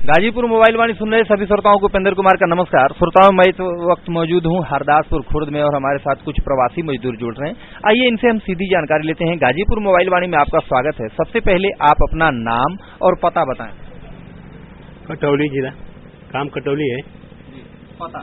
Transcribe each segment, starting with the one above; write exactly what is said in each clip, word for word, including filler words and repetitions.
Ghazipur mobile वाणी सुन रहे सभी श्रोताओं को उपेंद्र कुमार का नमस्कार। श्रोताओं, मैं इस वक्त मौजूद हूं हरदासपुर खुर्द में और हमारे साथ कुछ प्रवासी मजदूर जुड़ रहे हैं। आइए इनसे हम सीधी जानकारी लेते हैं। गाजीपुर मोबाइल वाणी में आपका स्वागत है। सबसे पहले आप अपना नाम और पता बताएं। कटौली जिला, काम कटौली है। पता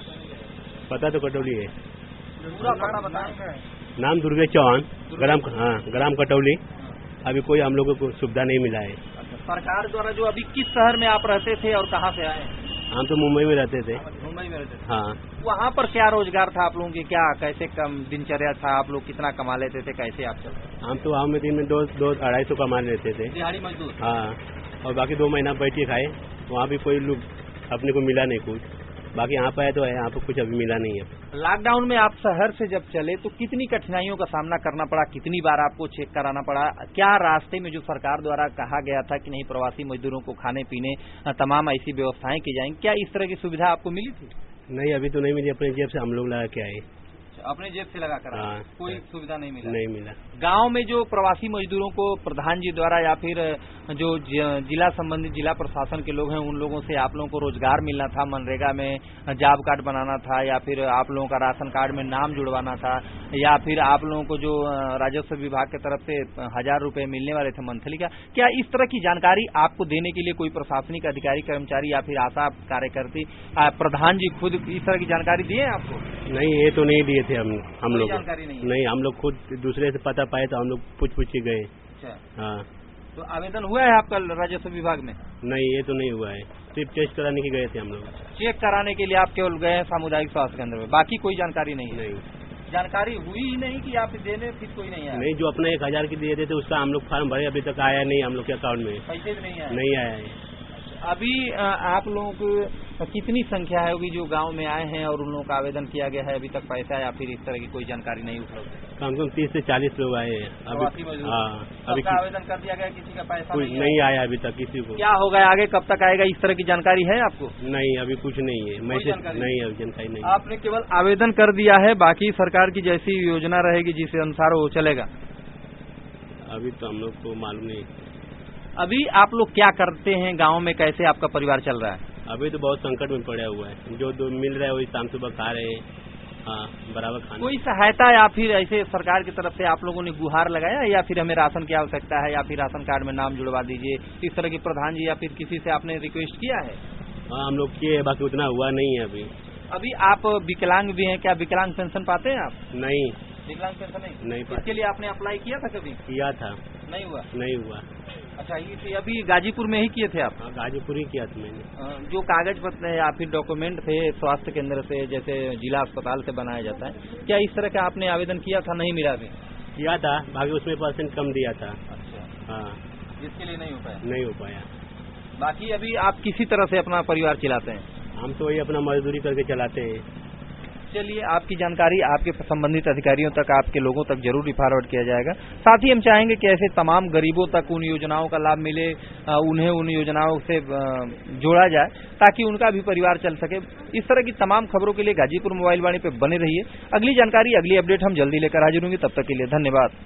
पता तो कटौली है। पूरा पता बताएं। नाम दुर्गेश चौहान, ग्राम हाँ ग्राम कटौली। अभी कोई हम लोगों को सुविधा नहीं मिला है। सरकार द्वारा जो अभी किस शहर में आप रहते थे और कहाँ से आए? हम तो मुंबई में रहते थे। मुंबई में रहते थे। हाँ। वहाँ पर क्या रोजगार था आप लोगों की? क्या कैसे कम दिनचर्या था? आप लोग कितना कमा लेते थे? कैसे आप चलते? हम तो वहाँ में दिन में दो दो अढ़ाई सौ कमा लेते थे। दिहाड़ी मजदूर। हाँ, और बाकी दो महीना बैठ के खाए। वहाँ भी कोई लोग अपने को मिला नहीं कुछ। बाकी यहाँ पे है तो है, यहाँ पे कुछ अभी मिला नहीं है। लॉकडाउन में आप शहर से जब चले तो कितनी कठिनाइयों का सामना करना पड़ा? कितनी बार आपको चेक कराना पड़ा? क्या रास्ते में जो सरकार द्वारा कहा गया था कि नहीं प्रवासी मजदूरों को खाने पीने तमाम ऐसी व्यवस्थाएं की जाएंगी, क्या इस तरह की सुविधा आपको मिली थी? नहीं, अभी तो नहीं मिली। अपने जेब से हम लोग लगा के आए। अपने जेब से लगा कर? हाँ। कोई सुविधा नहीं मिला? नहीं मिला। गांव में जो प्रवासी मजदूरों को प्रधान जी द्वारा या फिर जो जिला संबंधित जिला प्रशासन के लोग हैं उन लोगों से आप लोगों को रोजगार मिलना था, मनरेगा में जॉब कार्ड बनाना था या फिर आप लोगों का राशन कार्ड में नाम जुड़वाना था या फिर आप लोगों को जो राजस्व विभाग की तरफ से हजार रुपए मिलने वाले थे मंथली का, क्या इस तरह की जानकारी आपको देने के लिए कोई प्रशासनिक अधिकारी कर्मचारी या फिर आशा कार्यकर्ती प्रधान जी खुद इस तरह की जानकारी दिए आपको? नहीं, ये तो नहीं दिए थे हम हम लोग। जानकारी नहीं, नहीं, हम लोग खुद दूसरे से पता पाए तो हम लोग पूछ पूछ के गए। अच्छा। हाँ। तो आवेदन हुआ है आपका राजस्व विभाग में? नहीं, ये तो नहीं हुआ है। सिर्फ टेस्ट कराने के गए थे हम लोग। चेक कराने के लिए आप केवल गए हैं सामुदायिक स्वास्थ्य केंद्र में, बाकी कोई जानकारी नहीं है? नहीं, जानकारी हुई ही नहीं कि आप देने फिर कोई नहीं आया? नहीं, जो अपना एक हजार की दिए थे उसका हम लोग फॉर्म भरे, अभी तक आया नहीं हम लोग के अकाउंट में। पैसे भी नहीं आए? नहीं आया है। अभी आप लोगों को कितनी संख्या है होगी जो गांव में आए हैं और उन लोगों का आवेदन किया गया है, अभी तक पैसा या फिर इस तरह की कोई जानकारी नहीं उपलब्ध है? कम से कम तीस से चालीस लोग आए हैं अभी। हाँ, अभी आवेदन कर दिया गया, किसी का पैसा कुछ नहीं आया अभी तक किसी को। क्या होगा आगे, कब तक आएगा, इस तरह की जानकारी है आपको? नहीं, अभी कुछ नहीं है। मैसेज नहीं है, जानकारी नहीं। आपने केवल आवेदन कर दिया है, बाकी सरकार की जैसी योजना रहेगी जिस अनुसार वो चलेगा? अभी तो हम लोग को मालूम नहीं। अभी आप लोग क्या करते हैं गांव में? कैसे आपका परिवार चल रहा है? अभी तो बहुत संकट में पड़ा हुआ है। जो दो मिल रहा है वही शाम सुबह खा रहे हैं। हाँ, बराबर खाना। कोई सहायता या फिर ऐसे सरकार की तरफ से आप लोगों ने गुहार लगाया या फिर हमें राशन की आवश्यकता है या फिर राशन कार्ड में नाम जुड़वा दीजिए, इस तरह की प्रधान जी या फिर किसी से आपने रिक्वेस्ट किया है? हाँ, हम लोग किए, बाकी उतना हुआ नहीं है अभी। अभी आप विकलांग भी हैं, क्या विकलांग पेंशन पाते हैं आप? नहीं, विकलांग पेंशन नहीं नहीं पाते। इसके लिए आपने अप्लाई किया था कभी? किया था, नहीं हुआ? नहीं हुआ। अच्छा, ये अभी गाजीपुर में ही किए थे आप? हाँ, गाजीपुर ही किया था मैंने। जो कागज पत्र या फिर डॉक्यूमेंट थे स्वास्थ्य केंद्र से, जैसे जिला अस्पताल से बनाया जाता है, क्या इस तरह का आपने आवेदन किया था? नहीं मिला? भी किया था, बाकी उसमें परसेंट कम दिया था। अच्छा। हाँ, इसके लिए नहीं हो पाया? नहीं हो पाया। बाकी अभी आप किसी तरह से अपना परिवार चलाते हैं? हम तो वही अपना मजदूरी करके चलाते हैं। चलिए, आपकी जानकारी आपके संबंधित अधिकारियों तक, आपके लोगों तक जरूर फॉरवर्ड किया जाएगा। साथ ही हम चाहेंगे कि ऐसे तमाम गरीबों तक उन योजनाओं का लाभ मिले, उन्हें उन योजनाओं से जोड़ा जाए ताकि उनका भी परिवार चल सके। इस तरह की तमाम खबरों के लिए गाजीपुर मोबाइल वाणी पे बने रहिए। अगली जानकारी, अगली अपडेट हम जल्दी लेकर हाजिर होंगे। तब तक के लिए धन्यवाद।